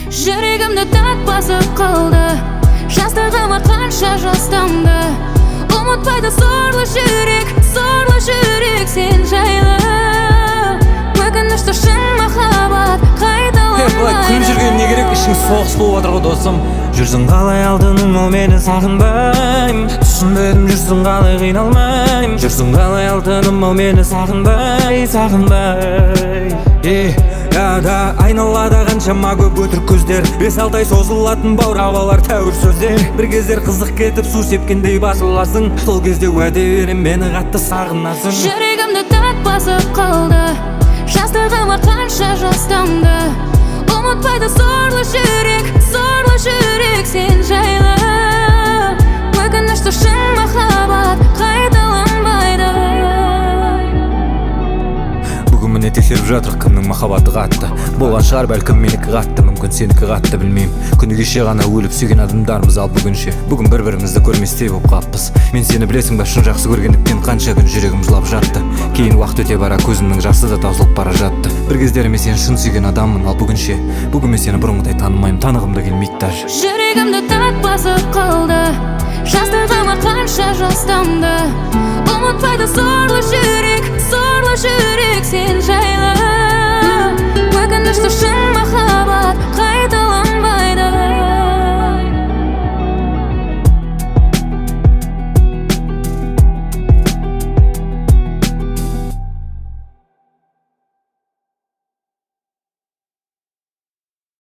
Жүрегімді дат басып қалды, жастығым қанша жастанды. Ұмытпайды сорлы жүрек сен жайлы. Өкінішті шын махаббат қайталанбайды. Былай күліп жүрген не керек, ішің соғыс болып жатыр ғой досым. Жүрсің қалай алтыным, ол мені сағынбайм. Түсінбедім, жүрсің қалай қиналмайм. Жүрсің қалай алтыным, ол мені сағынбай. Да айналада қаншама көп өтірік көздер, 5-6 ай созылатын баурабалар тәуір сөздер. Бір кездер қызық кетіп су сепкендей басыласың, сол кезде уәде берем мені қатты сағынасың. Жүрегімді дат басып қалды, жастығым қанша жастанды. Ұмытпайды сорлы жүрек сен жайлы. Өкінішті шын махаббат қайталанбайды. Бүгін міне тексеріп жатыр кімнің махаббаты қатты. Болған шығар бәлкім менікі қатты, мүмкін сенікі қатты, білмеймін. Күні кеше ғана өліп сүйген адамдармыз, ал бүгінше бүгін бір-бірімізді көрместей болып қаппыз. Мен сені білесің бе, шын жақсы көргендіктен қанша күн жүрегім жылап жатты. Кейін уақыт өте бара көзімнің жасы да таусылып бара жатты. Бір кездері мен сені шын сүйген адаммын, ал бүгін мен сені бұрынғыдай танымаймын, танығым да келмейді даже. Жүрегімді дат басып қалды, жастығым қанша жастанды. Ұмытпайды сорлы жүрек сен жайлы.